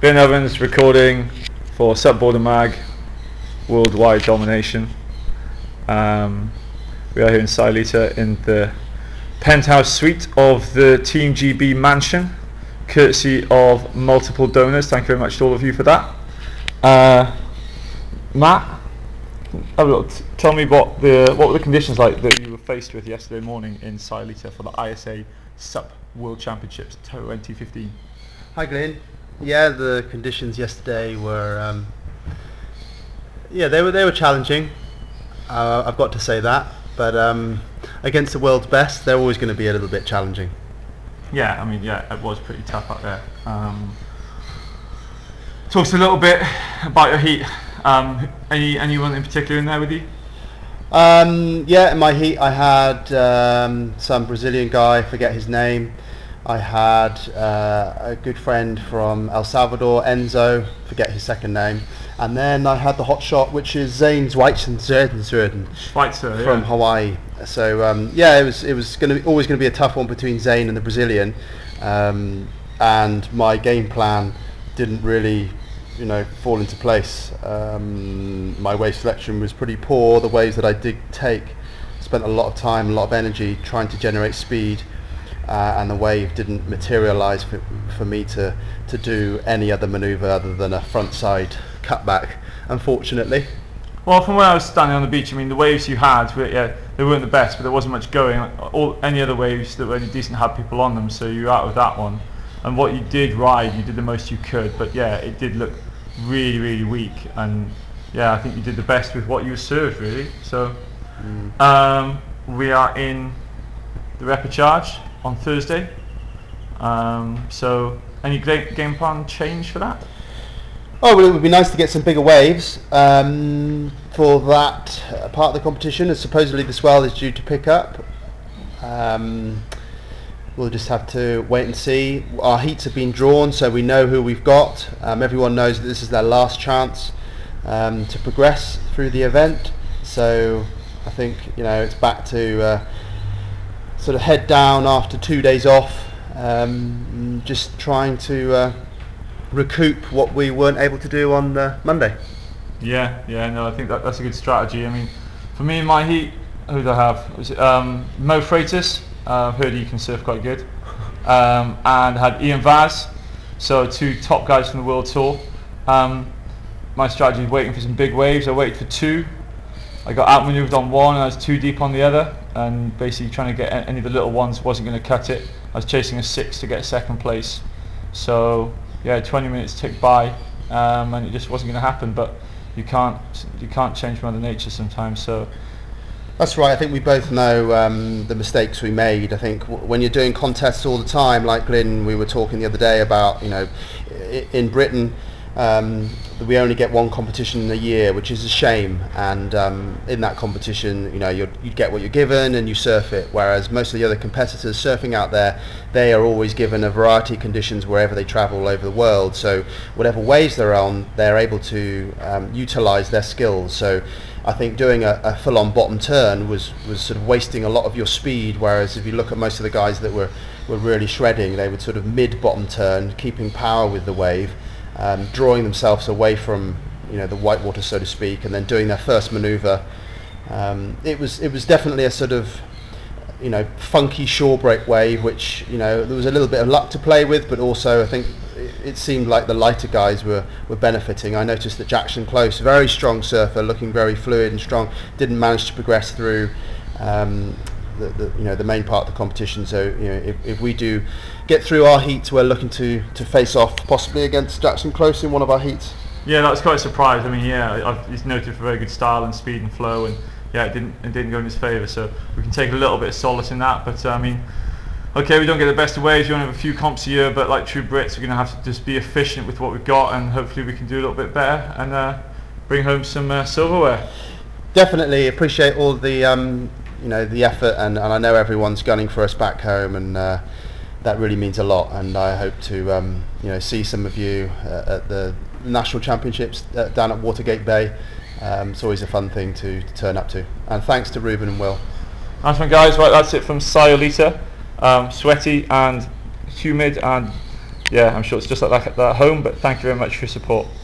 Ben Evans recording for Supboarder Mag, Worldwide Domination. We are here in Silita in the penthouse suite of the Team GB mansion, courtesy of multiple donors. Thank you very much to all of you for that. Matt, have a look. Tell me what were the conditions like that you were faced with yesterday morning in Silita for the ISA Sup World Championships 2015. Hi Glyn. Yeah, the conditions yesterday were they were challenging. I've got to say that, but against the world's best, they're always going to be a little bit challenging. Yeah, I mean, yeah, it was pretty tough out there. Talk to us a little bit about your heat. Anyone in particular in there with you? Yeah, in my heat I had some Brazilian guy, I forget his name. I had a good friend from El Salvador, Enzo, forget his second name. And then I had the hot shot, which is Zane Schweitzer from Hawaii. So it was always going to be a tough one between Zane and the Brazilian. And my game plan didn't really fall into place. My wave selection was pretty poor. The waves that I did take, spent a lot of time, a lot of energy trying to generate speed, and the wave didn't materialise for me to do any other manoeuvre other than a front side cutback, unfortunately. Well, from where I was standing on the beach, I mean, the waves you had, they weren't the best, but there wasn't much going. Any other waves that were any decent had people on them, so you were out with that one. And what you did ride, you did the most you could, but yeah, it did look really, really weak. And yeah, I think you did the best with what you were served, really. So we are in the repechage on Thursday. So any game plan change for that? Oh, well, it would be nice to get some bigger waves for that part of the competition, as supposedly the swell is due to pick up. We'll just have to wait and see. Our heats have been drawn, so we know who we've got. Everyone knows that this is their last chance to progress through the event. So I think it's back to sort of head down after 2 days off, just trying to recoup what we weren't able to do on Monday. Yeah, no, I think that's a good strategy. I mean, for me in my heat, who did I have? Was it Mo Freitas? I've heard he can surf quite good, and had Ian Vaz, so two top guys from the World Tour. My strategy was waiting for some big waves. I waited for two. I got outmaneuvered on one and I was too deep on the other, and basically trying to get any of the little ones wasn't going to cut it. I was chasing a 6 to get second place, so yeah, 20 minutes ticked by, and it just wasn't going to happen. But you can't change Mother Nature sometimes. So that's right. I think we both know the mistakes we made. I think when you're doing contests all the time, like Glyn, we were talking the other day about, in Britain, we only get one competition a year, which is a shame. And in that competition, you get what you're given and you surf it. Whereas most of the other competitors surfing out there, they are always given a variety of conditions wherever they travel all over the world. So whatever waves they're on, they're able to utilise their skills. So I think doing a full-on bottom turn was sort of wasting a lot of your speed, whereas if you look at most of the guys that were really shredding, they would sort of mid-bottom turn, keeping power with the wave, drawing themselves away from the white water, so to speak, and then doing their first manoeuvre. It was definitely a sort of funky shore break wave, which there was a little bit of luck to play with, but also I think it seemed like the lighter guys were benefiting. I noticed that Jackson Close, very strong surfer, looking very fluid and strong, didn't manage to progress through the main part of the competition. So if we do get through our heats, we're looking to face off possibly against Jackson Close in one of our heats. Yeah, that was quite a surprise. I mean, he's noted for very good style and speed and flow, and yeah, it didn't go in his favour. So we can take a little bit of solace in that. But I mean, okay, we don't get the best of waves. We only have a few comps a year, but like true Brits, we're going to have to just be efficient with what we've got, and hopefully we can do a little bit better and bring home some silverware. Definitely appreciate all the the effort, and I know everyone's gunning for us back home, and that really means a lot. And I hope to see some of you at the National Championships down at Watergate Bay. It's always a fun thing to turn up to. And thanks to Ruben and Will. Nice one, guys. Right, that's it from Silita. Sweaty and humid and yeah, I'm sure it's just like that at home. But thank you very much for your support.